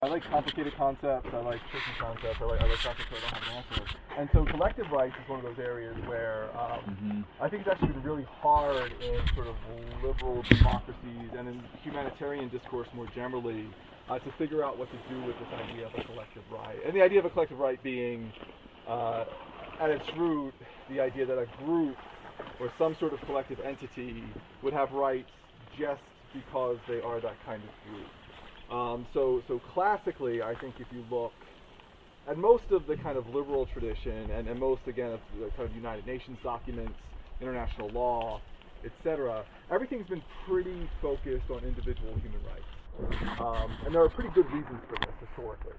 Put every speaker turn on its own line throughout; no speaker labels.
I like complicated concepts, I like tricky concepts, I like concepts where I don't have an answer. And so collective rights is one of those areas where I think it's actually been really hard in sort of liberal democracies and in humanitarian discourse more generally to figure out what to do with this idea of a collective right. And the idea of a collective right being, at its root, the idea that a group or some sort of collective entity would have rights just because they are that kind of group. So classically, I think if you look at most of the kind of liberal tradition and most, again, of the kind of United Nations documents, international law, etc., everything's been pretty focused on individual human rights. And there are pretty good reasons for this historically.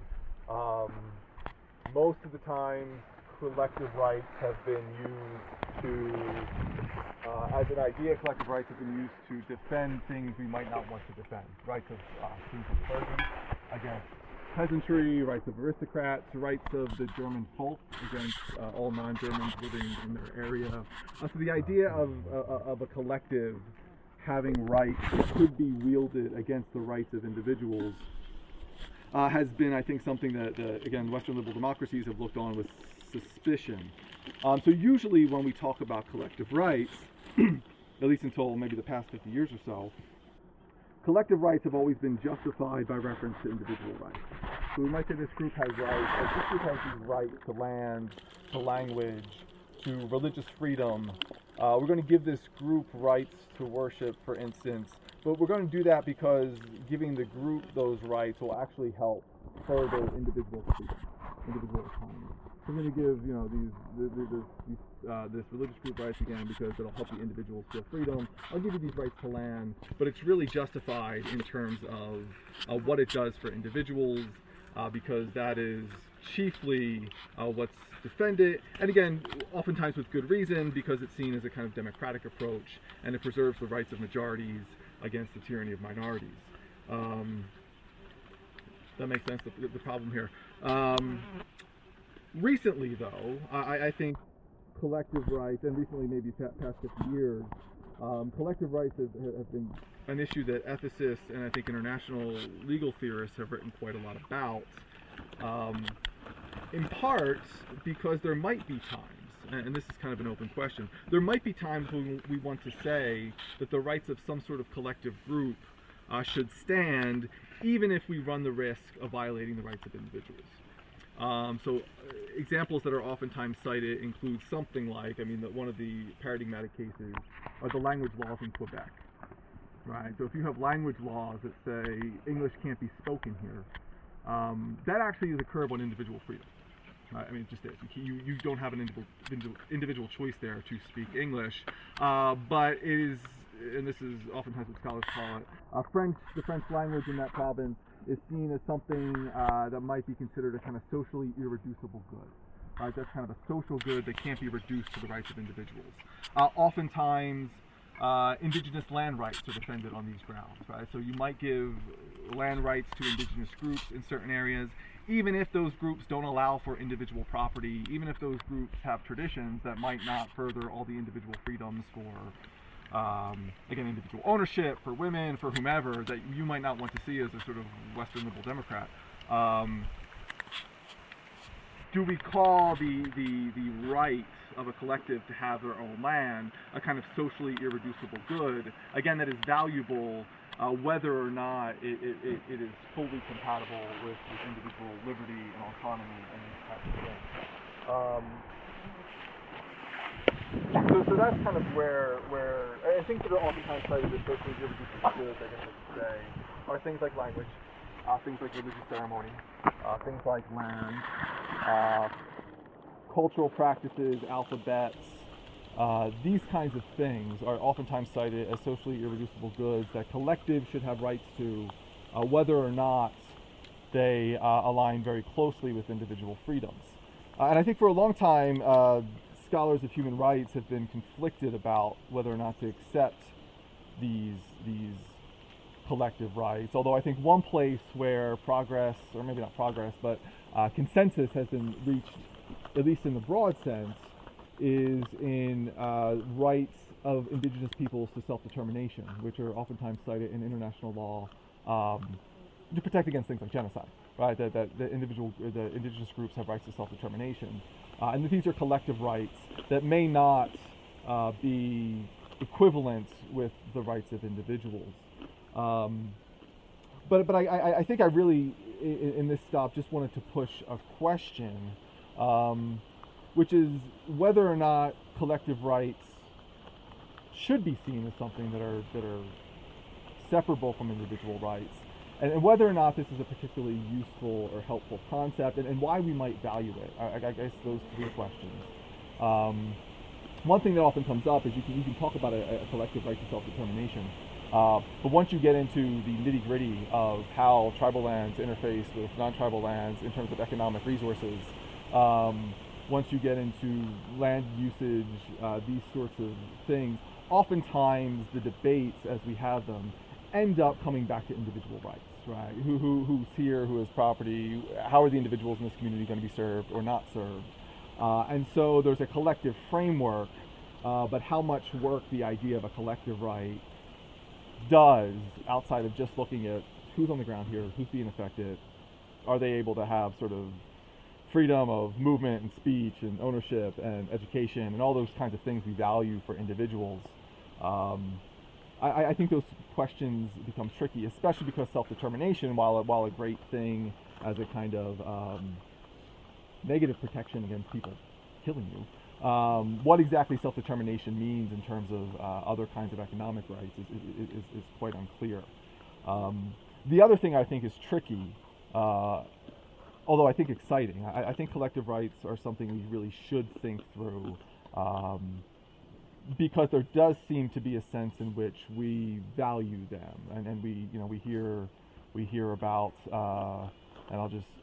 Most of the time, collective rights have been used to, as an idea, collective rights have been used to defend things we might not want to defend. Rights of kings and clergy against peasantry, rights of aristocrats, rights of the German folk against all non-Germans living in their area. So the idea of a collective having rights that could be wielded against the rights of individuals has been, I think, something that, again, Western liberal democracies have looked on with suspicion. So usually when we talk about collective rights, at least until maybe the past 50 years or so, collective rights have always been justified by reference to individual rights. So we might say this group has rights, this group has these rights to land, to language, to religious freedom. We're going to give this group rights to worship, for instance, but we're going to do that because giving the group those rights will actually help further individual freedom, individual autonomy. So we're going to give, this religious group rights again because it'll help the individuals feel freedom. I'll give you these rights to land, but it's really justified in terms of what it does for individuals, because that is chiefly what's defended, and again, oftentimes with good reason, because it's seen as a kind of democratic approach, and it preserves the rights of majorities against the tyranny of minorities. That makes sense, the problem here. Recently, though, I think collective rights, and recently maybe past 50 years, collective rights have been an issue that ethicists and I think international legal theorists have written quite a lot about, in part because there might be times, and this is kind of an open question, there might be times when we want to say that the rights of some sort of collective group should stand, even if we run the risk of violating the rights of individuals. So examples that are oftentimes cited include something like, one of the paradigmatic cases are the language laws in Quebec, right? So if you have language laws that say English can't be spoken here, that actually is a curb on individual freedom. Right? It just is. You don't have an individual choice there to speak English, but it is, and this is oftentimes what scholars call it, the French language in that province is seen as something that might be considered a kind of socially irreducible good. Right? That's kind of a social good that can't be reduced to the rights of individuals. Oftentimes, indigenous land rights are defended on these grounds. Right? So you might give land rights to indigenous groups in certain areas, even if those groups don't allow for individual property, even if those groups have traditions that might not further all the individual freedoms for again, individual ownership, for women, for whomever, that you might not want to see as a sort of Western liberal Democrat. Do we call the right of a collective to have their own land a kind of socially irreducible good, again, that is valuable, whether or not it is fully compatible with individual liberty and autonomy and these types of things? So that's kind of where I think that are oftentimes cited as socially irreducible goods, I guess I could say, are things like language, things like religious ceremony, things like land, cultural practices, alphabets. These kinds of things are oftentimes cited as socially irreducible goods that collectives should have rights to, whether or not they align very closely with individual freedoms. And I think for a long time, scholars of human rights have been conflicted about whether or not to accept these collective rights, although I think one place where progress, or maybe not progress, but consensus has been reached, at least in the broad sense, is in rights of indigenous peoples to self-determination, which are oftentimes cited in international law to protect against things like genocide. right? That the indigenous groups have rights to self-determination, and that these are collective rights that may not be equivalent with the rights of individuals. But I think I really, in this stop, just wanted to push a question, which is whether or not collective rights should be seen as something that are separable from individual rights, and whether or not this is a particularly useful or helpful concept, and why we might value it. I guess those three questions. One thing that often comes up is you can talk about a collective right to self-determination, but once you get into the nitty-gritty of how tribal lands interface with non-tribal lands in terms of economic resources, once you get into land usage, these sorts of things, oftentimes the debates as we have them end up coming back to individual rights, right? Who's here, who has property, how are the individuals in this community going to be served or not served? And so there's a collective framework, but how much work the idea of a collective right does outside of just looking at who's on the ground here, who's being affected, are they able to have sort of freedom of movement and speech and ownership and education and all those kinds of things we value for individuals. I think those questions become tricky, especially because self-determination, while a great thing as a kind of negative protection against people killing you, what exactly self-determination means in terms of other kinds of economic rights is quite unclear. The other thing I think is tricky, although I think exciting, I think collective rights are something we really should think through, because there does seem to be a sense in which we value them, and we hear about, and I'll just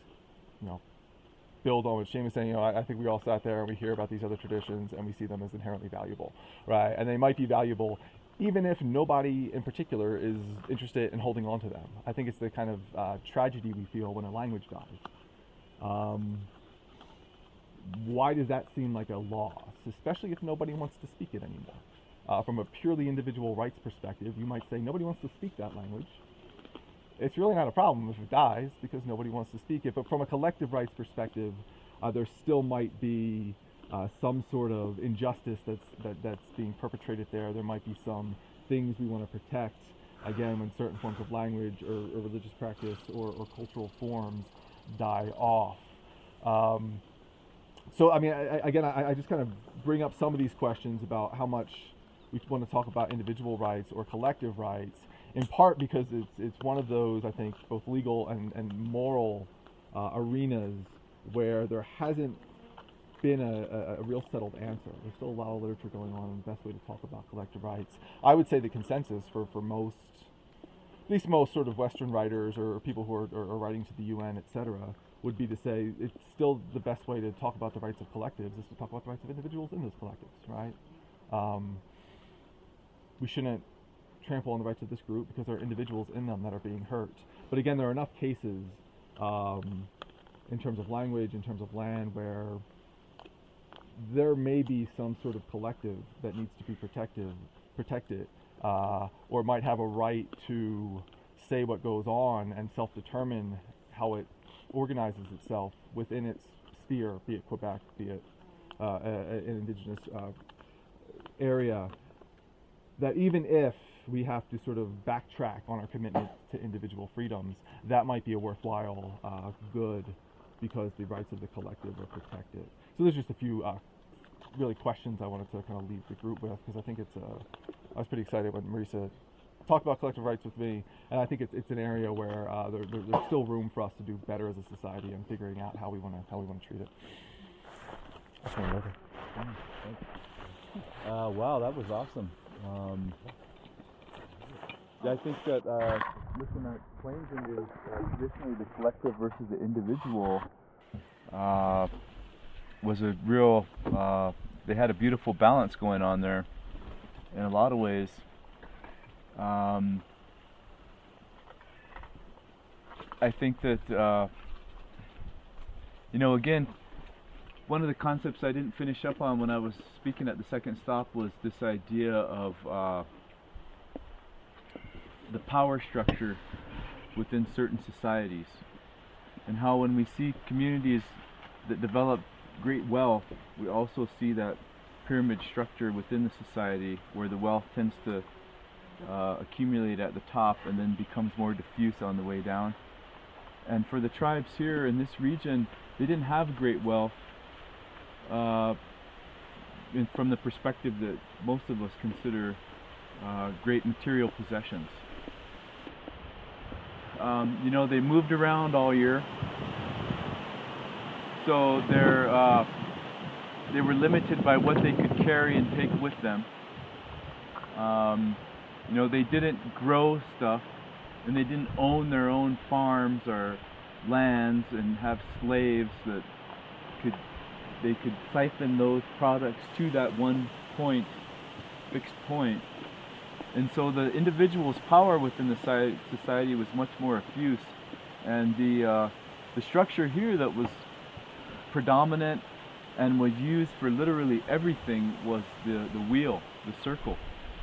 build on what Shane was saying. I think we all sat there and we hear about these other traditions and we see them as inherently valuable, right? And they might be valuable even if nobody in particular is interested in holding on to them. I think it's the kind of tragedy we feel when a language dies. Why does that seem like a loss, especially if nobody wants to speak it anymore? From a purely individual rights perspective, you might say nobody wants to speak that language. It's really not a problem if it dies because nobody wants to speak it. But from a collective rights perspective, there still might be some sort of injustice that's being perpetrated there. There might be some things we want to protect, again, when certain forms of language or religious practice or cultural forms die off. So, I mean, I just kind of bring up some of these questions about how much we want to talk about individual rights or collective rights, in part because it's one of those, I think, both legal and moral arenas where there hasn't been a real settled answer. There's still a lot of literature going on the best way to talk about collective rights. I would say the consensus for most, at least most sort of Western writers or people who are writing to the UN, etc., would be to say it's still the best way to talk about the rights of collectives is to talk about the rights of individuals in those collectives, right? We shouldn't trample on the rights of this group because there are individuals in them that are being hurt. But again, there are enough cases in terms of language, in terms of land, where there may be some sort of collective that needs to be protected, or might have a right to say what goes on and self-determine how it organizes itself within its sphere, be it Quebec, be it an indigenous area, that even if we have to sort of backtrack on our commitment to individual freedoms, that might be a worthwhile good because the rights of the collective are protected. So there's just a few really questions I wanted to kind of leave the group with, because I think I was pretty excited when Marisa talked about collective rights with me, and I think it's an area where there's still room for us to do better as a society and figuring out how we want to treat it.
Wow, that was awesome. I think that looking at Plains Indians, traditionally the collective versus the individual was a real, they had a beautiful balance going on there in a lot of ways. I think that, again, one of the concepts I didn't finish up on when I was speaking at the second stop was this idea of the power structure within certain societies. and how when we see communities that develop great wealth, we also see that pyramid structure within the society where the wealth tends to accumulate at the top and then becomes more diffuse on the way down. And for the tribes here in this region, they didn't have great wealth from the perspective that most of us consider great material possessions. You know, they moved around all year, so they were limited by what they could carry and take with them. You know, they didn't grow stuff, and they didn't own their own farms or lands and have slaves that they could siphon those products to that one point, fixed point. And so the individual's power within the society was much more effuse, and the structure here that was predominant and was used for literally everything was the wheel, the circle.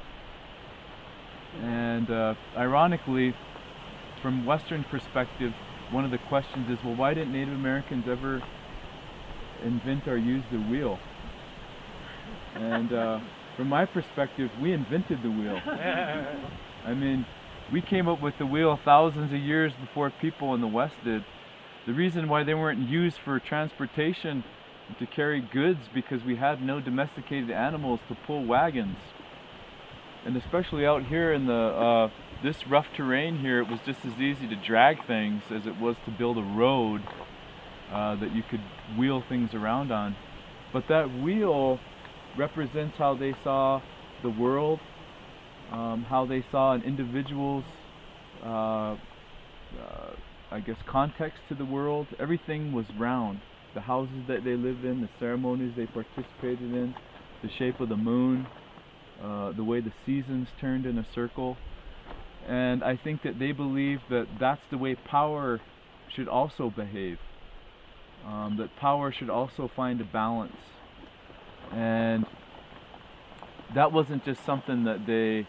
And ironically, from Western perspective, one of the questions is, well, why didn't Native Americans ever invent or use the wheel? And from my perspective, we invented the wheel. I mean, we came up with the wheel thousands of years before people in the West did. The reason why they weren't used for transportation to carry goods because we had no domesticated animals to pull wagons. And especially out here in the this rough terrain here, it was just as easy to drag things as it was to build a road that you could wheel things around on. But that wheel represents how they saw the world, how they saw an individual's, I guess, context to the world. Everything was round. The houses that they lived in, the ceremonies they participated in, the shape of the moon, the way the seasons turned in a circle. And I think that they believe that that's the way power should also behave. That power should also find a balance. And that wasn't just something that they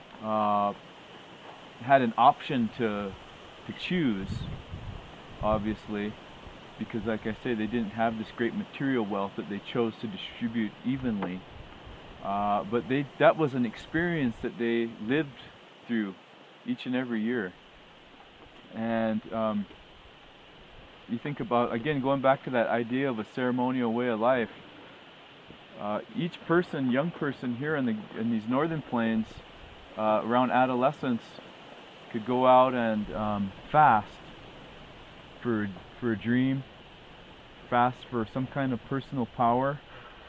had an option to choose, obviously, because like I say, they didn't have this great material wealth that they chose to distribute evenly. But that was an experience that they lived through each and every year. And you think about, again, going back to that idea of a ceremonial way of life, each person, young person here in these northern plains, around adolescence, could go out and fast for a dream, fast for some kind of personal power.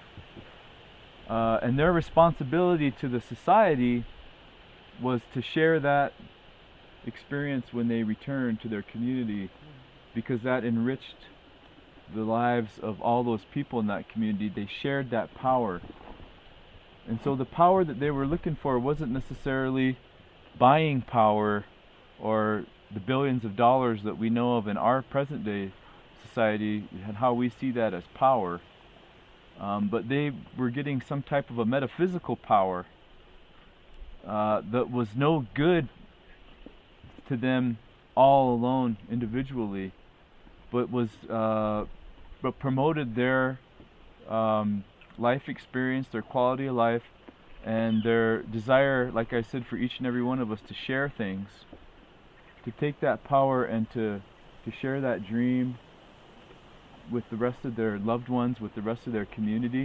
And their responsibility to the society was to share that experience when they returned to their community, because that enriched the lives of all those people in that community. They shared that power. And so the power that they were looking for wasn't necessarily buying power or the billions of dollars that we know of in our present day society and how we see that as power. But they were getting some type of a metaphysical power that was no good to them all alone individually, but was but promoted their life experience, their quality of life, and their desire, like I said, for each and every one of us to share things, to take that power and to share that dream with the rest of their loved ones, with the rest of their community.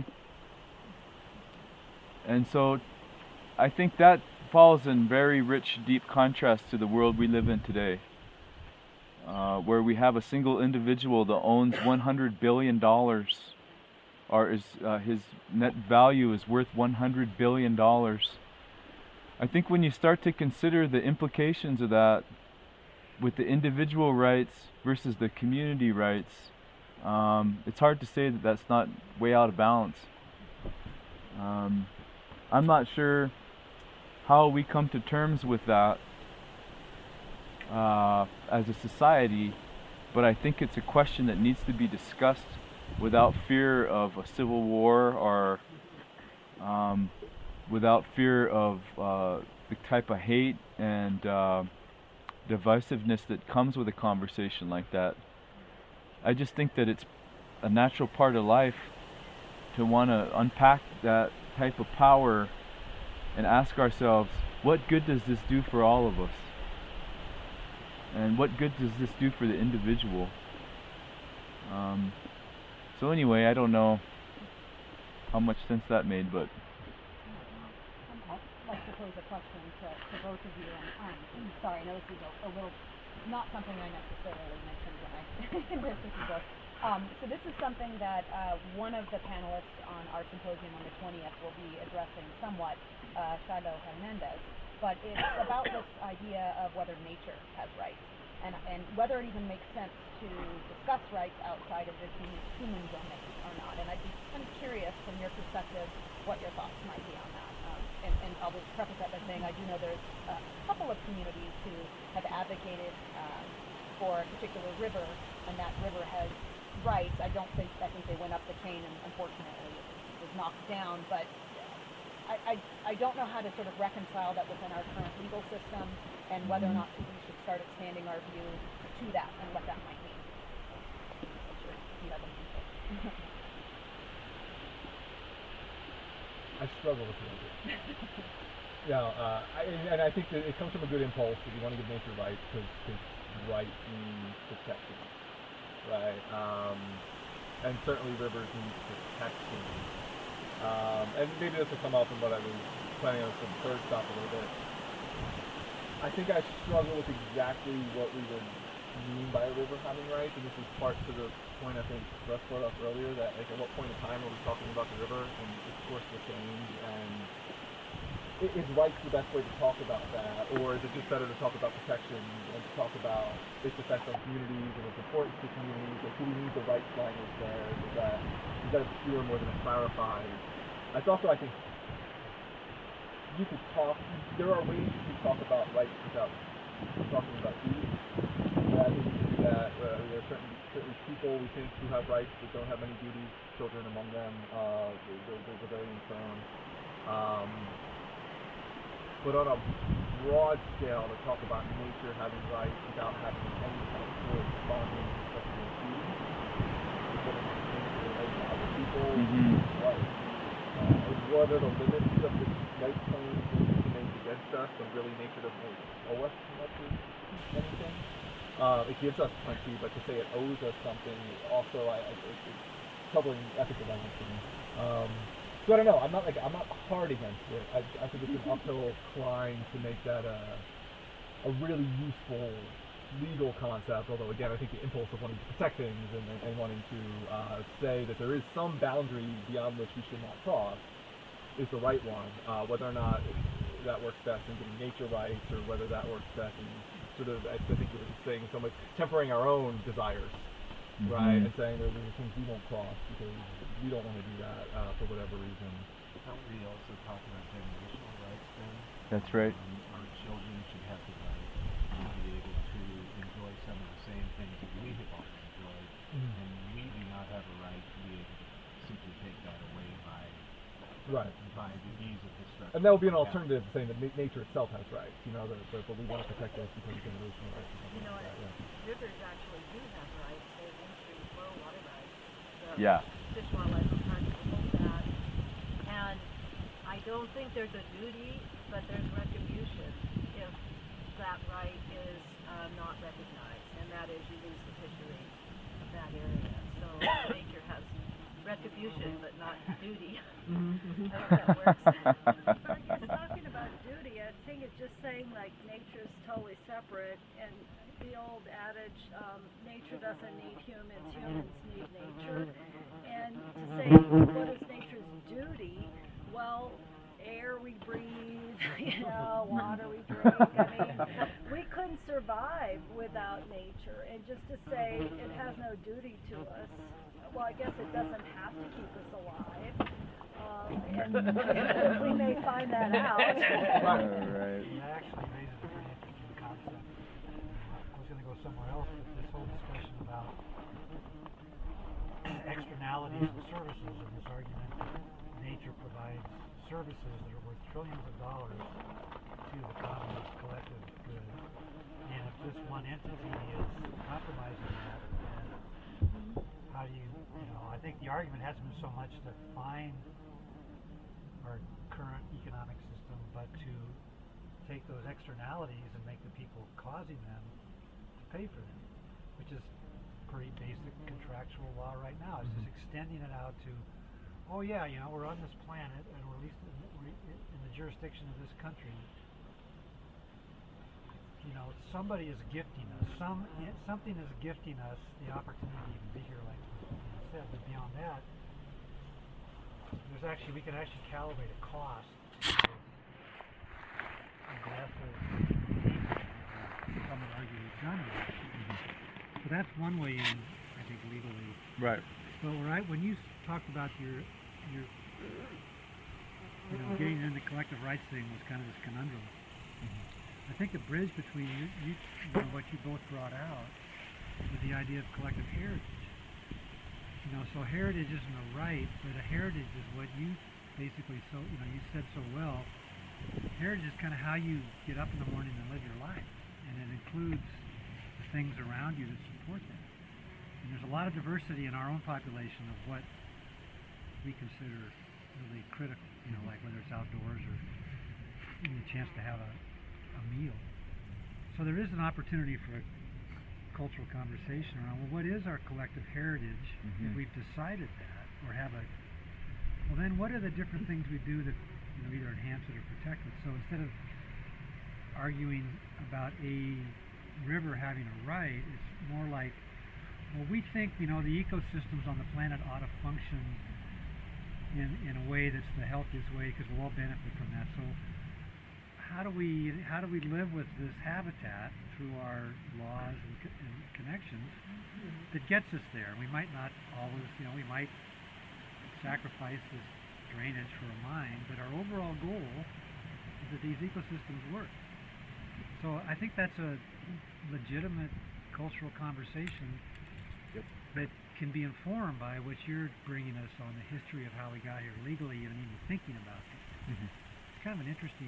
And so I think that falls in very rich, deep contrast to the world we live in today, where we have a single individual that owns $100 billion, or his net value is worth $100 billion. I think when you start to consider the implications of that with the individual rights versus the community rights, it's hard to say that that's not way out of balance. I'm not sure how we come to terms with that as a society, but I think it's a question that needs to be discussed without fear of a civil war or without fear of the type of hate and divisiveness that comes with a conversation like that. I just think that it's a natural part of life to want to unpack that type of power and ask ourselves, what good does this do for all of us? And what good does this do for the individual? So anyway, I don't know how much sense that made, but
I'd like to pose a question to both of you. Sorry, I know this is a little, not something I necessarily mentioned when I endorsed this book. So this is something that one of the panelists on our symposium on the 20th will be addressing somewhat, Shiloh Hernandez. But it's about this idea of whether nature has rights, and whether it even makes sense to discuss rights outside of the human domain or not. And I'd be kind of curious from your perspective what your thoughts might be on that. And I'll just preface that by saying I do know there's a couple of communities who have advocated for a particular river, and that river has rights. I think they went up the chain, and unfortunately it was knocked down. But I don't know how to sort of reconcile that within our current legal system, and whether or not we should start expanding our view to that and what that might mean.
I struggle with the idea. And I think that it comes from a good impulse that you want to give nature rights because right means protection, right? And certainly rivers need protection. And maybe this will come up in what I was planning on some third stop a little bit. I think I struggle with exactly what we would mean by a river having rights, and this is part to the point I think Russ brought up earlier, that like at what point in time are we talking about the river, and its course will change, and is rights the best way to talk about that, or is it just better to talk about protection and to talk about its effect on communities and its importance to communities? Like, do we need the rights language there? Is that obscure more than it clarifies? It's also, I think, there are ways you can talk about rights without talking about duties. I think we can do that. There are certain people we think who have rights that don't have many duties, children among them. There's a very infirm. But on a broad scale, to talk about nature having rights without having any kind of corresponding respectable duties, other people, what are the limits of the right claims nature can make against us when really nature doesn't owe us much of anything? It gives us plenty, but to say it owes us something also, it's troubling ethical dilemma to me. So I don't know. I'm not hard against it. I think it's an uphill climb to make that a really useful legal concept. Although again, I think the impulse of wanting to protect things and wanting to say that there is some boundary beyond which we should not cross is the right one. Whether or not that works best in getting nature rights, or whether that works best in sort of, I think you were saying, in some ways, tempering our own desires, right, and saying there are things we won't cross because we don't want to do that for whatever reason.
Don't we also talk about generational rights then?
that's right.
Our children should have the right to be able to enjoy some of the same things that we have already enjoyed, and we do not have a right to be able to simply take that away by the ease of destruction.
And that would be an alternative to saying that nature itself has rights, but we want to protect this because of generational rights or something like that.
Rivers actually do have rights. They have in-stream flow water rights. Fish, wildlife, and parks hold that. And I don't think there's a duty, but there's retribution if that right is not recognized, and that is you lose the fishery of that area. So nature has retribution, but not duty. I don't know how that works.
But you're talking about duty. I think it's just saying like nature's totally separate, and the old adage, nature doesn't need humans, humans need nature. And to say, what is nature's duty? Well, air we breathe, water we drink. I mean, we couldn't survive without nature. And just to say it has no duty to us, well, I guess it doesn't have to keep us alive. And we may find that out.
Right.
That actually raises a pretty interesting concept. I was going to go somewhere else, but this whole discussion about externalities and services, and this argument that nature provides services that are worth trillions of dollars to the common collective good. And if this one entity is compromising that, then the argument hasn't been so much to find our current economic system, but to take those externalities and make the people causing them to pay for them, which is pretty basic contractual law right now. It's just extending it out to, oh yeah, you know, we're on this planet and we're at least in the jurisdiction of this country. You know, somebody is gifting us. Something is gifting us the opportunity to even be here, like you said. But beyond that, we can actually calibrate a cost to aggressive. Some would argue we've done it. So that's one way in, I think, legally.
Right.
But when you talked about your getting into the collective rights thing was kind of this conundrum. I think the bridge between you know, what you both brought out was the idea of collective heritage. You know, so heritage isn't a right, but a heritage is what you basically, so you know, you said so well. Heritage is kind of how you get up in the morning and live your life, and it includes the things around you that support that. And there's a lot of diversity in our own population of what we consider really critical. You know, like whether it's outdoors or even a chance to have a meal. So there is an opportunity for a cultural conversation around, well, what is our collective heritage if we've decided that, or have well then what are the different things we do that, you know, either enhance it or protect it? So instead of arguing about a river having a right, it's more like, well, we think, you know, the ecosystems on the planet ought to function in a way that's the healthiest way because we'll all benefit from that. So how do we live with this habitat through our laws and connections that gets us there? We might not always, you know, we might sacrifice this drainage for a mine, but our overall goal is that these ecosystems work. So I think that's a legitimate cultural conversation that can be informed by what you're bringing us on the history of how we got here legally and even thinking about this. It's kind of an interesting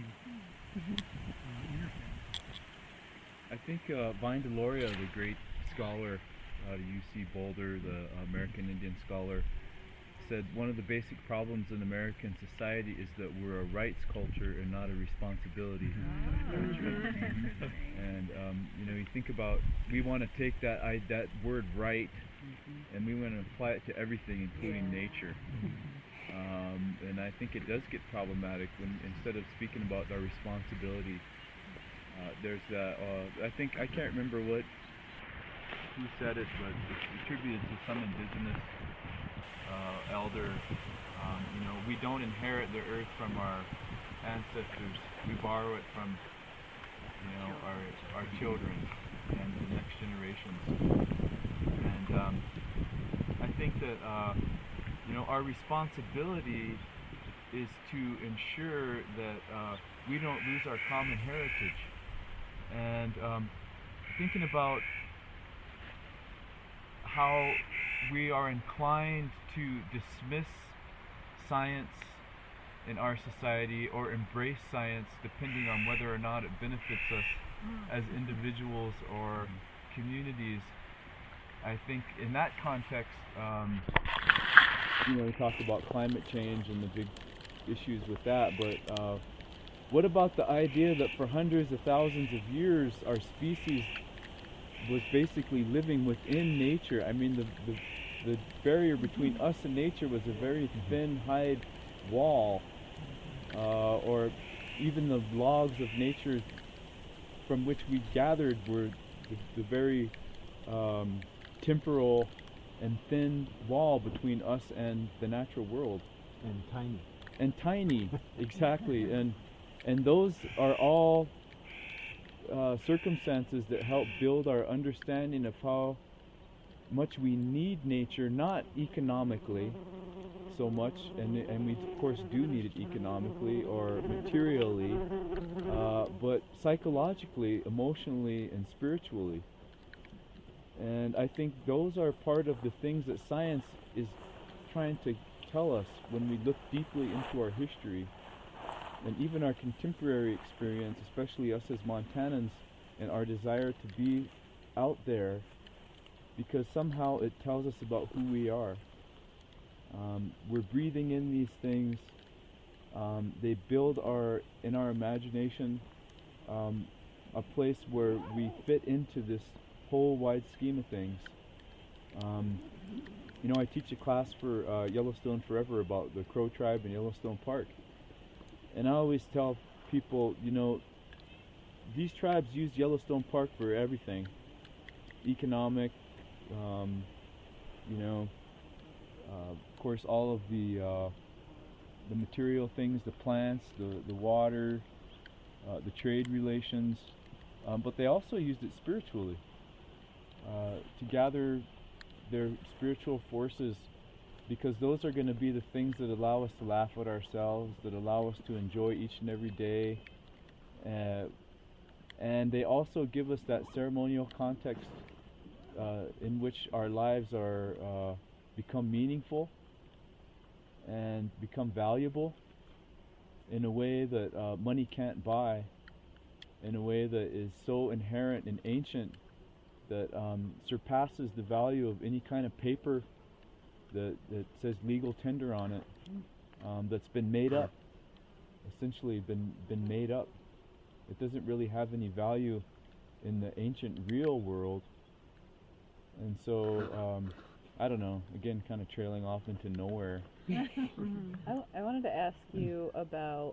interface.
I think Vine Deloria, the great scholar out of UC Boulder, the American Indian scholar, said one of the basic problems in American society is that we're a rights culture and not a responsibility culture. And you know, you think about, we want to take that word right and we want to apply it to everything, including nature. And I think it does get problematic when instead of speaking about our responsibility, there's that. I can't remember who said it, but it's attributed to some indigenous elder. You know, we don't inherit the earth from our ancestors. We borrow it from, you know, our children and the next generations. And I think that you know, our responsibility is to ensure that we don't lose our common heritage. And thinking about how we are inclined to dismiss science in our society or embrace science depending on whether or not it benefits us as individuals or communities. I think in that context, you know, we talked about climate change and the big issues with that, but what about the idea that for hundreds of thousands of years our species was basically living within nature? I mean, the barrier between us and nature was a very thin hide wall, or even the logs of nature from which we gathered were the very temporal and thin wall between us and the natural world. And tiny, exactly. And those are all circumstances that help build our understanding of how much we need nature, not economically so much, and we of course do need it economically or materially, but psychologically, emotionally, and spiritually. And I think those are part of the things that science is trying to tell us when we look deeply into our history and even our contemporary experience, especially us as Montanans and our desire to be out there, because somehow it tells us about who we are. We're breathing in these things. They build in our imagination a place where we fit into this whole wide scheme of things. You know, I teach a class for Yellowstone Forever about the Crow tribe in Yellowstone Park. And I always tell people, you know, these tribes use Yellowstone Park for everything. Economic, you know, of course all of the material things, the plants, the water, the trade relations, but they also used it spiritually to gather their spiritual forces, because those are going to be the things that allow us to laugh at ourselves, that allow us to enjoy each and every day, and they also give us that ceremonial context in which our lives are become meaningful and become valuable in a way that money can't buy, in a way that is so inherent and ancient that surpasses the value of any kind of paper that says legal tender on it, that's been made up, essentially been made up. It doesn't really have any value in the ancient real world. And so I don't know, again kind of trailing off into nowhere.
I wanted to ask you about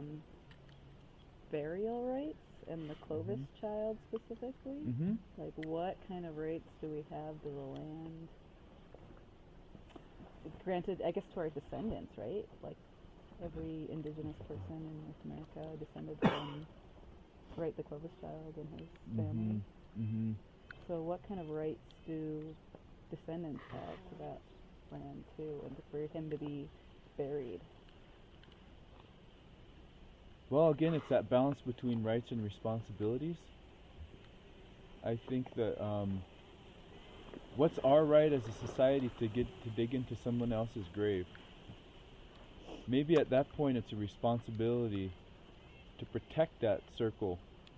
burial rights and the Clovis child specifically. Like, what kind of rights do we have to the land? Granted, I guess to our descendants, right? Like, every indigenous person in North America descended from, right, the Clovis child and his family. So what kind of rights do descendants have to that land too, and for him to be buried?
Well, again, it's that balance between rights and responsibilities. I think that what's our right as a society to dig into someone else's grave? Maybe at that point it's a responsibility to protect that circle.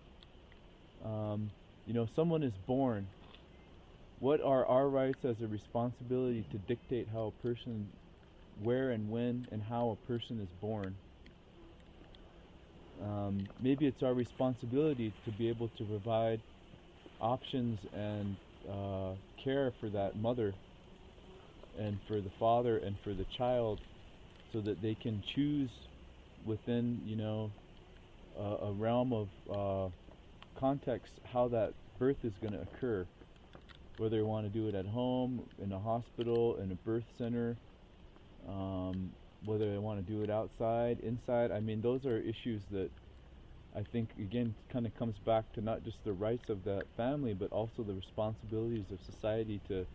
You know, someone is born. What are our rights as a responsibility to dictate how a person, where and when and how a person is born? Maybe it's our responsibility to be able to provide options and care for that mother and for the father and for the child, so that they can choose within, you know, a realm of context how that birth is going to occur, whether they want to do it at home, in a hospital, in a birth center, whether they want to do it outside, inside. I mean, those are issues that I think, again, kind of comes back to not just the rights of that family, but also the responsibilities of society to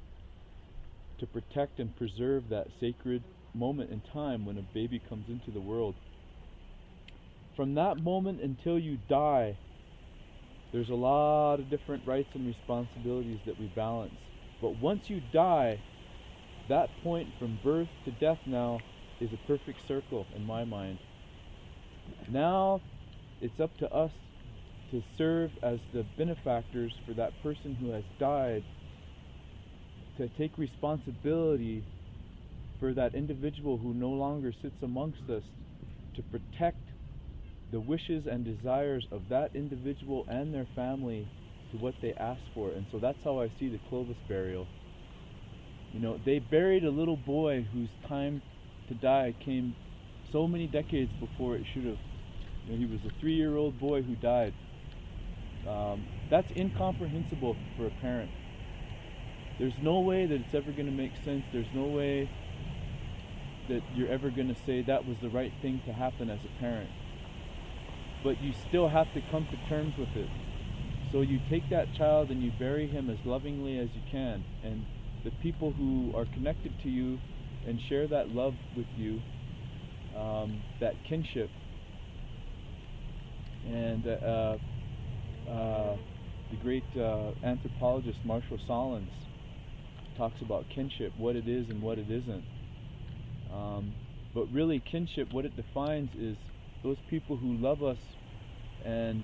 protect and preserve that sacred moment in time when a baby comes into the world. From that moment until you die, there's a lot of different rights and responsibilities that we balance. But once you die, that point from birth to death now is a perfect circle in my mind. Now it's up to us to serve as the benefactors for that person who has died, to take responsibility for that individual who no longer sits amongst us, to protect the wishes and desires of that individual and their family to what they asked for. And so that's how I see the Clovis burial. You know, they buried a little boy whose time to die came so many decades before it should have. You know, he was a 3-year-old boy who died. That's incomprehensible for a parent. There's no way that it's ever going to make sense. There's no way that you're ever going to say that was the right thing to happen as a parent. But you still have to come to terms with it. So you take that child and you bury him as lovingly as you can. And the people who are connected to you and share that love with you, that kinship. And the great anthropologist Marshall Solins talks about kinship, what it is and what it isn't. But really, kinship, what it defines is those people who love us and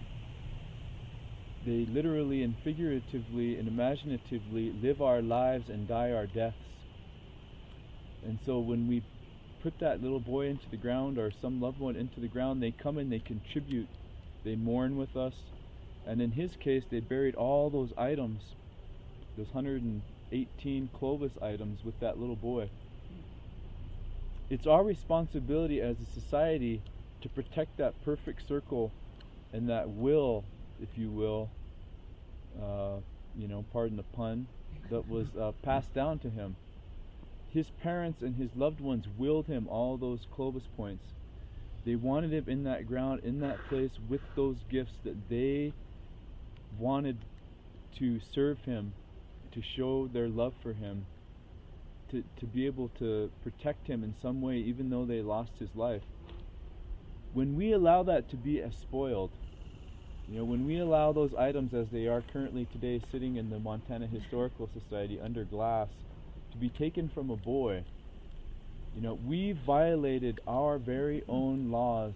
they literally and figuratively and imaginatively live our lives and die our deaths. And so when we put that little boy into the ground or some loved one into the ground, they come and they contribute, they mourn with us. And in his case, they buried all those items, those 118 Clovis items with that little boy. It's our responsibility as a society to protect that perfect circle and that will, if you will, pardon the pun, that was passed down to him. His parents and his loved ones willed him all those Clovis points. They wanted him in that ground, in that place, with those gifts that they wanted to serve him, to show their love for him, to be able to protect him in some way, even though they lost his life. When we allow that to be as spoiled, when we allow those items as they are currently today sitting in the Montana Historical Society under glass to be taken from a boy, we violated our very own laws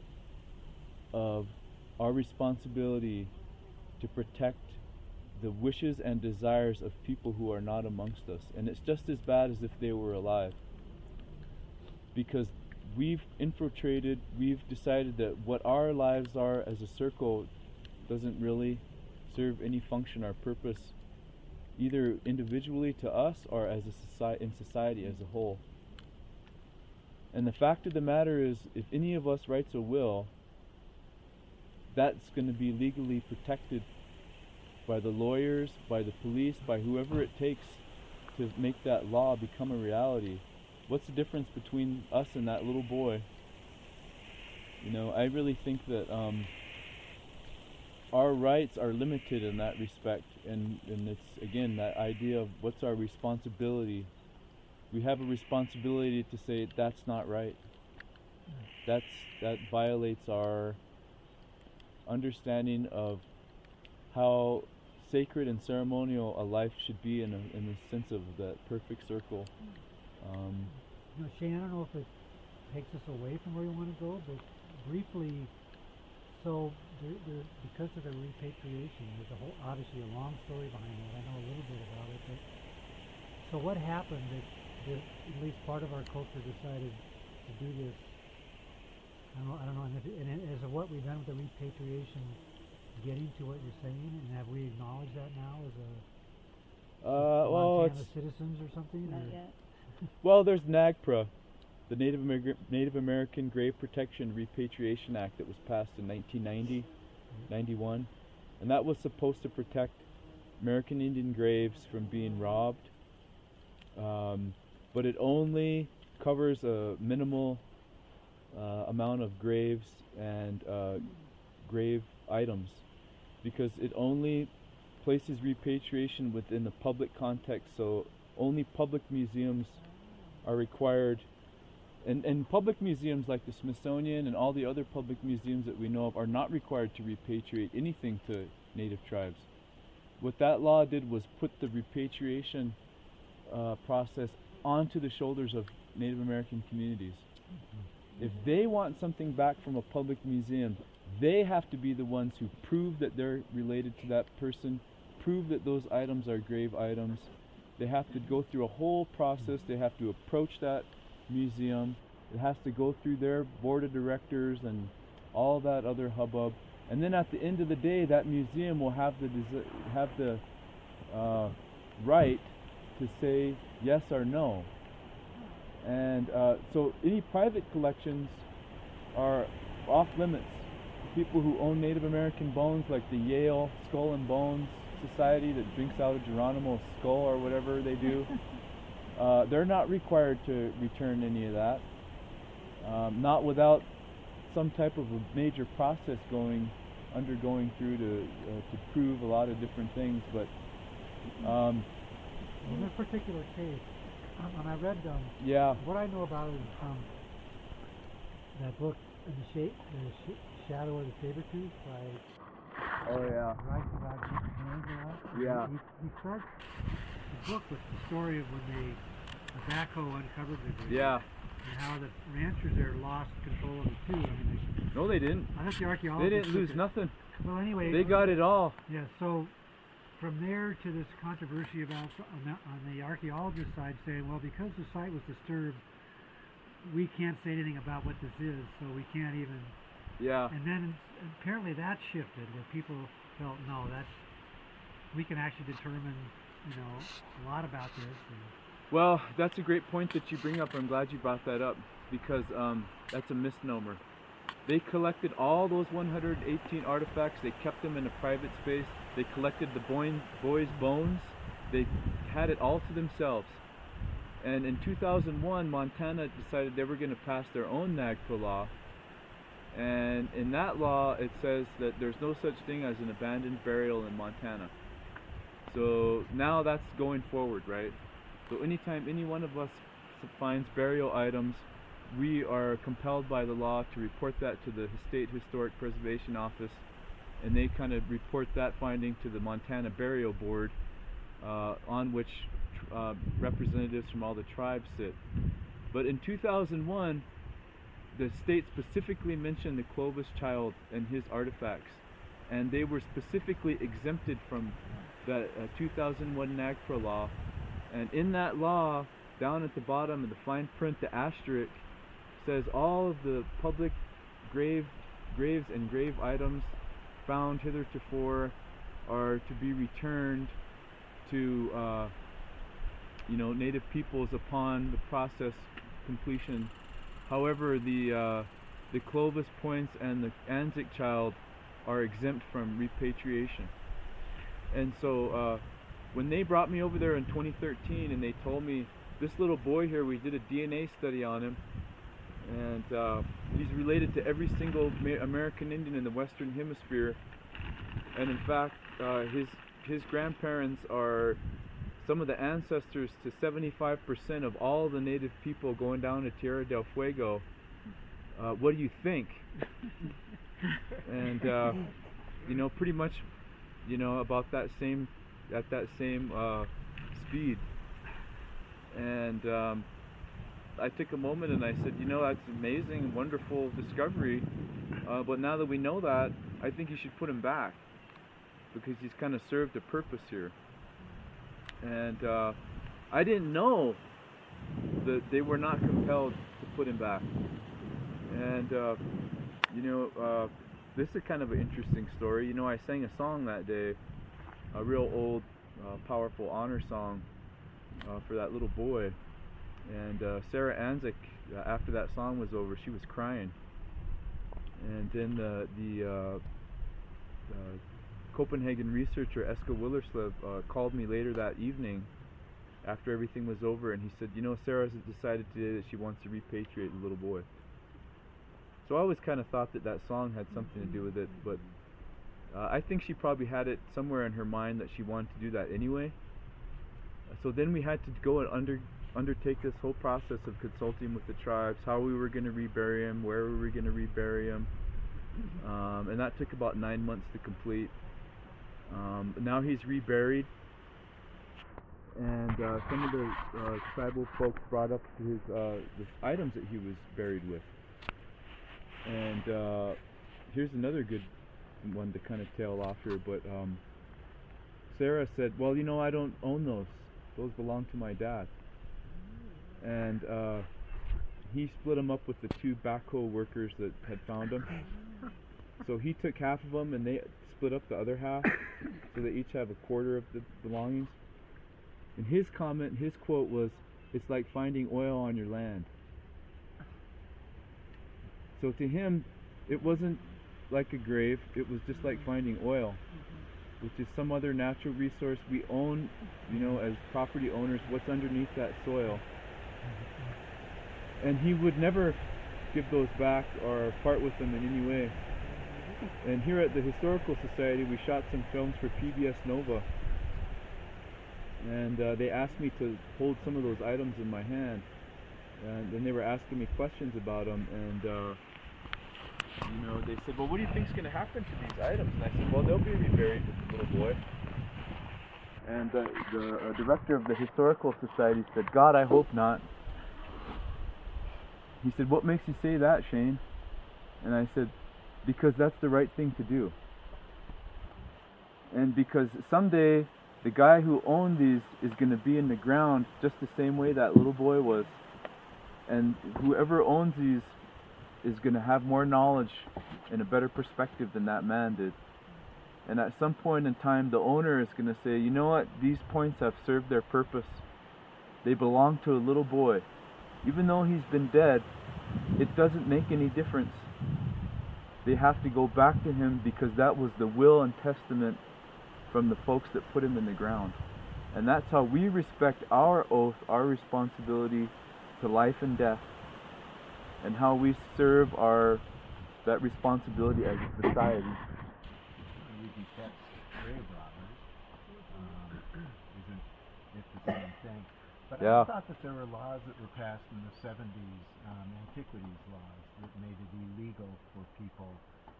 of our responsibility to protect the wishes and desires of people who are not amongst us. And it's just as bad as if they were alive. Because we've infiltrated, we've decided that what our lives are as a circle doesn't really serve any function or purpose, either individually to us or as in society as a whole. And the fact of the matter is, if any of us writes a will, that's going to be legally protected by the lawyers, by the police, by whoever it takes to make that law become a reality. What's the difference between us and that little boy? I really think that our rights are limited in that respect, and it's again that idea of what's our responsibility. We have a responsibility to say that's not right. That violates our understanding of how sacred and ceremonial a life should be in the sense of that perfect circle.
Shane, I don't know if it takes us away from where we want to go, but briefly, so there, because of the repatriation, there's obviously a long story behind it. I know a little bit about it, but so what happened that at least part of our culture decided to do this? I don't know, and as of what we've done with the repatriation, getting to what you're saying, and have we acknowledged that now as a Montana citizens or something?
Not yet.
Well, there's NAGPRA, the Native American Grave Protection Repatriation Act that was passed in 1990, 91, and that was supposed to protect American Indian graves from being robbed, but it only covers a minimal amount of graves and grave items, because it only places repatriation within the public context, so only public museums are required, and public museums like the Smithsonian and all the other public museums that we know of are not required to repatriate anything to Native tribes. What that law did was put the repatriation process onto the shoulders of Native American communities. If they want something back from a public museum, they have to be the ones who prove that they're related to that person, prove that those items are grave items. They have to go through a whole process. They have to approach that museum. It has to go through their board of directors and all that other hubbub. And then at the end of the day, that museum will have the right to say yes or no. And so any private collections are off limits. People who own Native American bones, like the Yale Skull and Bones Society that drinks out of Geronimo's skull or whatever they do, they're not required to return any of that, not without some type of a major process undergoing through to prove a lot of different things. But
in this particular case, when I read what I know about it is from that book, The Shadow of the Sabertooth by Bryce Ladson.
Yeah.
He starts the book with the story of when the backhoe uncovered the grave.
Yeah.
And how the ranchers there lost control of it too. I mean,
no, they didn't.
I think the archaeologists
They didn't lose nothing.
Well, anyway,
they got it all.
Yeah. So from there to this controversy about on the archaeologist side saying, well, because the site was disturbed, we can't say anything about what this is, so we can't even.
Yeah.
And then apparently that shifted, where people felt, no, we can actually determine, a lot about this.
Well, that's a great point that you bring up. I'm glad you brought that up, because that's a misnomer. They collected all those 118 artifacts. They kept them in a private space. They collected the boys' bones. They had it all to themselves. And in 2001, Montana decided they were going to pass their own NAGPRA law. And in that law, it says that there's no such thing as an abandoned burial in Montana. So now that's going forward, right? So anytime any one of us finds burial items, we are compelled by the law to report that to the State Historic Preservation Office, and they kind of report that finding to the Montana Burial Board, on which representatives from all the tribes sit. But in 2001, the state specifically mentioned the Clovis child and his artifacts, and they were specifically exempted from the 2001 NAGPRA law. And in that law, down at the bottom of the fine print, the asterisk says all of the public graves and grave items found heretofore are to be returned to native peoples upon the process completion. However, the Clovis points and the Anzac child are exempt from repatriation. And so when they brought me over there in 2013 and they told me, this little boy here, we did a DNA study on him, and he's related to every single American Indian in the Western Hemisphere, and in fact his grandparents are some of the ancestors to 75% of all the native people going down to Tierra del Fuego. What do you think? And pretty much about that same speed. And I took a moment and I said, that's amazing, wonderful discovery, but now that we know that, I think you should put him back, because he's kind of served a purpose here. And I didn't know that they were not compelled to put him back. And this is kind of an interesting story. I sang a song that day, a real old, powerful honor song for that little boy. And Sarah Anzac, after that song was over, she was crying. And then the Copenhagen researcher Eske Willerslev called me later that evening after everything was over, and he said, Sarah has decided today that she wants to repatriate the little boy. So I always kind of thought that song had something to do with it, but I think she probably had it somewhere in her mind that she wanted to do that anyway. So then we had to go and undertake this whole process of consulting with the tribes, how we were going to rebury him, where we were going to rebury him, and that took about 9 months to complete. Now he's reburied, and some of the tribal folks brought up his the items that he was buried with. And here's another good one to kind of tail off here, but Sarah said, well, I don't own those. Those belong to my dad. And he split them up with the 2 backhoe workers that had found them. So he took half of them and they split up the other half, so they each have a quarter of the belongings. And his quote was, "It's like finding oil on your land." So to him, it wasn't like a grave, it was just like finding oil, which is some other natural resource we own, as property owners, what's underneath that soil. And he would never give those back or part with them in any way. And here at the Historical Society, we shot some films for PBS Nova, and they asked me to hold some of those items in my hand, and then they were asking me questions about them, and they said, well, what do you think is going to happen to these items? And I said, well, they'll be reburied with the little boy. And the director of the Historical Society said, God, I hope not. He said, what makes you say that, Shane? And I said, because that's the right thing to do. And because someday the guy who owned these is going to be in the ground just the same way that little boy was. And whoever owns these is going to have more knowledge and a better perspective than that man did. And at some point in time, the owner is going to say, you know what, these points have served their purpose. They belong to a little boy. Even though he's been dead, it doesn't make any difference. They have to go back to him because that was the will and testament from the folks that put him in the ground. And that's how we respect our oath, our responsibility to life and death, and how we serve that responsibility as a society.
Ruby Peck's grave robbers isn't it the same thing? But
Yeah.
I thought that there were laws that were passed in the 70s, antiquities laws, that made it illegal for people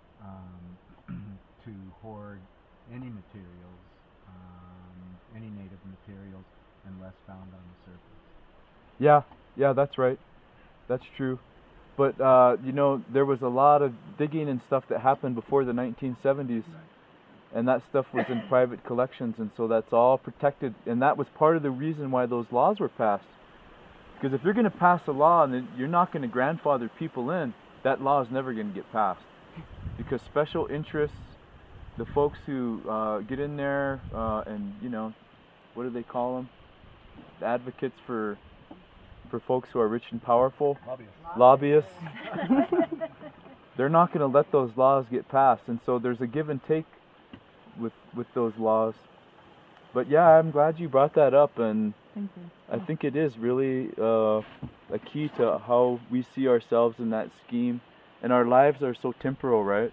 to hoard any materials, any native materials, unless found on the surface.
Yeah, that's right. That's true. But, you know, there was a lot of digging and stuff that happened before the 1970s. And that stuff was in private collections, and so that's all protected. And that was part of the reason why those laws were passed. Because if you're going to pass a law and then you're not going to grandfather people in, that law is never going to get passed. Because special interests, the folks who get in there and, you know, what do they call them? The advocates for folks who are rich and powerful. Lobbyists. They're not going to let those laws get passed. And so there's a give and take with those laws. But yeah, I'm glad you brought that up, and
Thank you.
I think it is really a key to how we see ourselves in that scheme. And our lives are so temporal, right?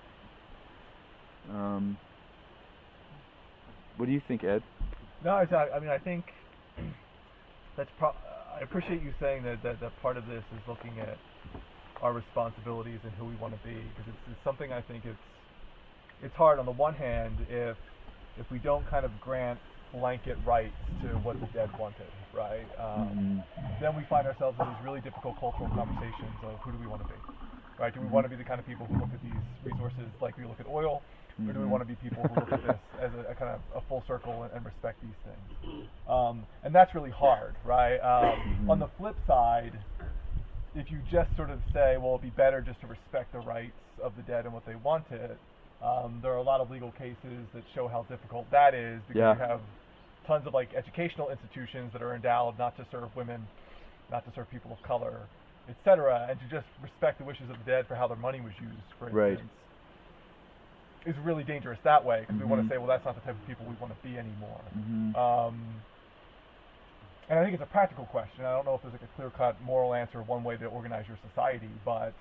What do you think, Ed?
No, exactly. I mean, I think that's I appreciate you saying that part of this is looking at our responsibilities and who we want to be, because it's something I think it's hard. On the one hand, if we don't kind of grant blanket rights to what the dead wanted, right? Then we find ourselves in these really difficult cultural conversations of who do we want to be, right? Do we want to be the kind of people who look at these resources like we look at oil, or do we want to be people who look at this as a kind of a full circle and respect these things? And that's really hard, right? On the flip side, if you just sort of say, well, it'd be better just to respect the rights of the dead and what they wanted, there are a lot of legal cases that show how difficult that is, because you have tons of like educational institutions that are endowed not to serve women, not to serve people of color, etc., and to just respect the wishes of the dead for how their money was used, for instance, is really dangerous that way, because we want to say, well, that's not the type of people we want to be anymore. And I think it's a practical question. I don't know if there's like a clear-cut moral answer, one way to organize your society, but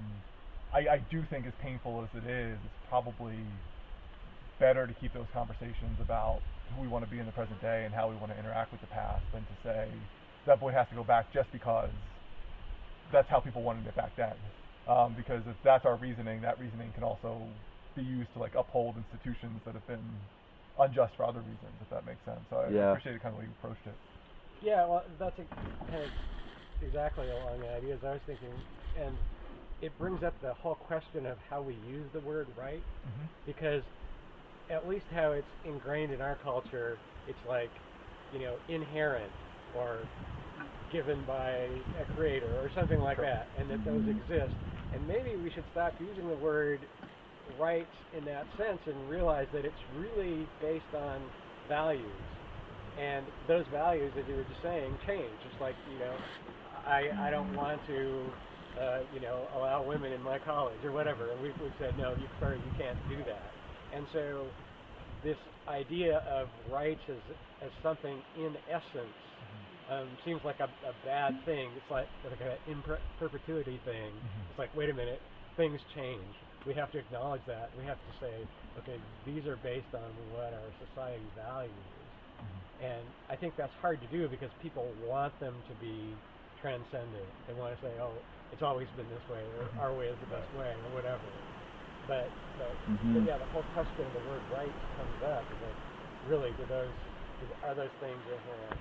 I do think, as painful as it is, it's probably better to keep those conversations about who we want to be in the present day and how we want to interact with the past than to say that boy has to go back just because that's how people wanted it back then. Because if that's our reasoning, that reasoning can also be used to like uphold institutions that have been unjust for other reasons, if that makes sense. So I appreciated kind of the way you approached it.
Yeah, well, that's kind of exactly along the ideas I was thinking, and it brings up the whole question of how we use the word right, because at least how it's ingrained in our culture, it's like, you know, inherent or given by a creator or something like that, and that those exist. And maybe we should stop using the word right in that sense and realize that it's really based on values. And those values, as you were just saying, change. It's like, you know, I don't want to, you know, allow women in my college or whatever. And we've said, no, you can't do that. And so this idea of rights as something in essence seems like a bad thing. It's like an in perpetuity thing. It's like, wait a minute, things change. We have to acknowledge that. We have to say, okay, these are based on what our society values. And I think that's hard to do because people want them to be transcendent. They want to say, oh, it's always been this way, or our way is the best way, or whatever. But yeah, the whole question of the word right comes up. Is like, really, are those things inherent?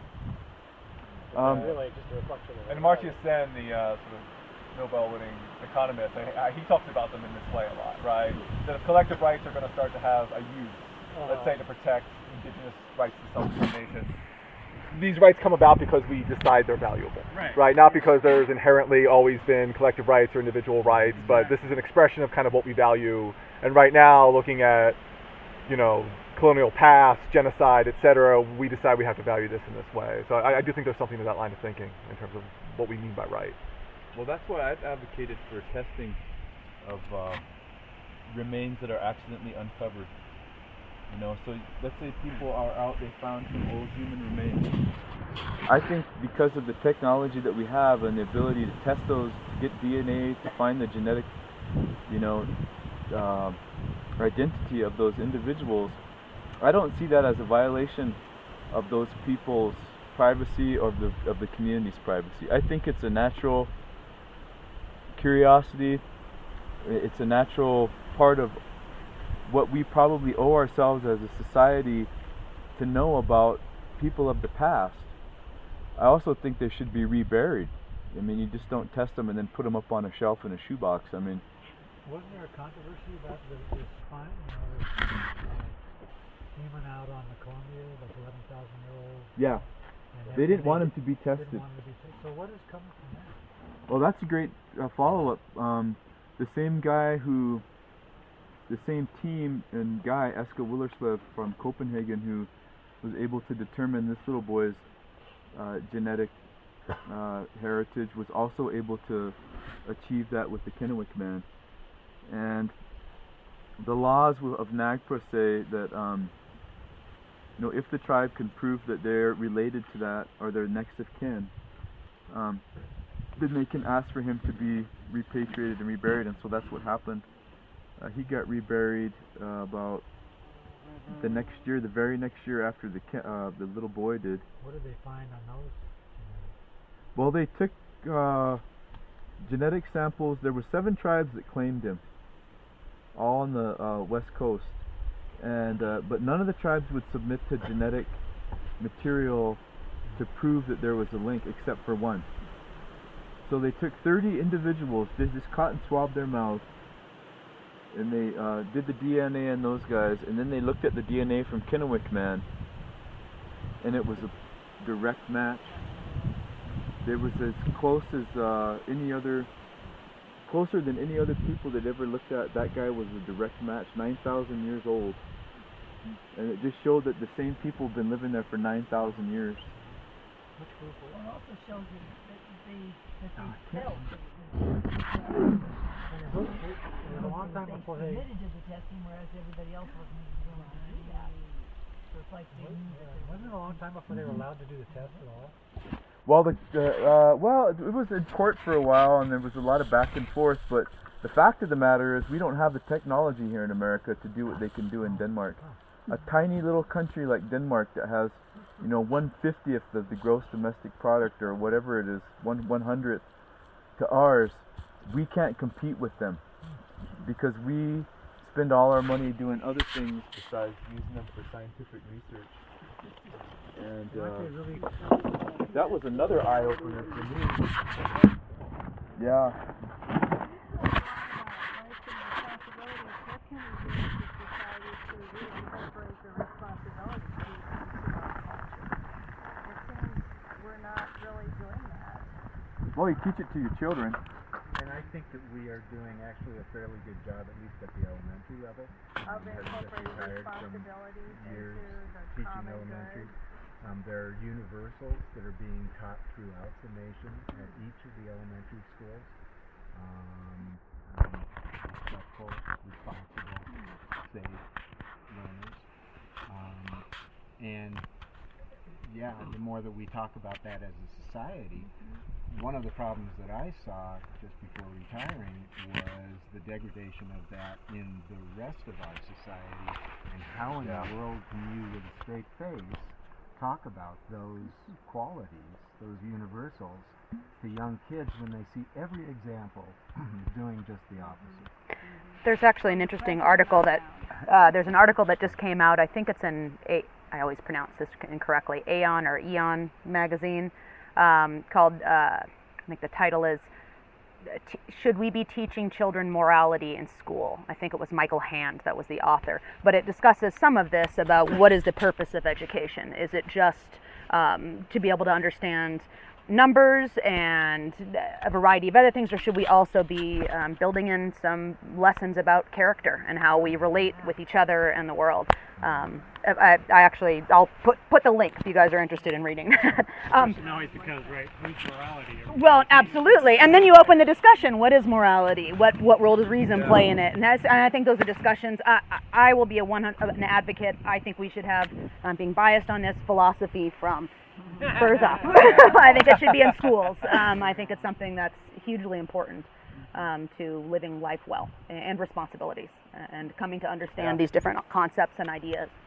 Really just a reflection of
And Amartya Sen, the sort of Nobel-winning economist, he talks about them in this way a lot, right? That if collective rights are going to start to have a use let's say to protect indigenous rights to self-determination, these rights come about because we decide they're valuable, right? Not because there's inherently always been collective rights or individual rights, but this is an expression of kind of what we value. And right now, looking at, colonial past, genocide, etc., we decide we have to value this in this way. So I do think there's something to that line of thinking in terms of what we mean by right.
Well, that's why I've advocated for testing of remains that are accidentally uncovered. So let's say people are out, they found some old human remains. I think because of the technology that we have and the ability to test those, to get DNA, to find the genetic, identity of those individuals, I don't see that as a violation of those people's privacy or of the community's privacy. I think it's a natural curiosity. It's a natural part of what we probably owe ourselves as a society to know about people of the past. I also think they should be reburied. You just don't test them and then put them up on a shelf in a shoebox.
Wasn't there a controversy about this human out on the Columbia, like 11,000-year-old?
Yeah. They didn't want him to be tested.
So what is coming from that?
Well, that's a great follow-up. The same team and guy, Eske Willerslev from Copenhagen, who was able to determine this little boy's genetic heritage, was also able to achieve that with the Kennewick man. And the laws of NAGPRA say that if the tribe can prove that they're related to that or they're next of kin, then they can ask for him to be repatriated and reburied, and so that's what happened. He got reburied about the very next year after the little boy did.
What did they find on those?
Well, they took genetic samples. There were 7 tribes that claimed him, all on the west coast, and but none of the tribes would submit to genetic material to prove that there was a link, except for one. So they took 30 individuals, they just cotton swabbed their mouths, and they did the DNA on those guys, and then they looked at the DNA from Kennewick man, and it was a direct match. It was as close as closer than any other people that ever looked at. That guy was a direct match, 9,000 years old, and it just showed that the same people have been living there for 9,000 years.
It also shows you that they felt
it was a long time before they
committed to the testing, whereas everybody else wasn't willing to do that. So it's like they knew that
wasn't it a long time before they were allowed to do the test at all?
Well, it was in court for a while, and there was a lot of back and forth. But the fact of the matter is, we don't have the technology here in America to do what they can do in Denmark. A tiny little country like Denmark that has, 1/50th of the gross domestic product, or whatever it is, 1/100th to ours. We can't compete with them because we spend all our money doing other things besides using them for scientific research. And that was another eye-opener for me. Yeah. Well, you teach it to your children.
And I think that we are doing actually a fairly good job, at least at the elementary level.
Of incorporating responsibilities
years
into the
teaching
common
elementary.
good.
There are universals that are being taught throughout the nation at each of the elementary schools. Respectful, responsible, safe learners. And yeah, the more that we talk about that as a society, one of the problems that I saw just before retiring was the degradation of that in the rest of our society, and how in the world can you, with a straight face, talk about those qualities, those universals, to young kids when they see every example doing just the opposite.
There's actually an interesting article that just came out. I think it's in I always pronounce this incorrectly, Aeon or Eon magazine, called I think the title is should we be teaching children morality in school? I think it was Michael Hand that was the author. But it discusses some of this about what is the purpose of education. Is it just to be able to understand numbers and a variety of other things, or should we also be building in some lessons about character and how we relate with each other and the world? I'll put the link if you guys are interested in reading that.
Now it becomes, right, who's morality?
Well, absolutely. And then you open the discussion. What is morality? What role does reason play in it? And I think those are discussions. I will be an advocate. I think we should have, being biased on this, philosophy from birth up. I think it should be in schools. I think it's something that's hugely important to living life well and responsibilities and coming to understand these different concepts and ideas.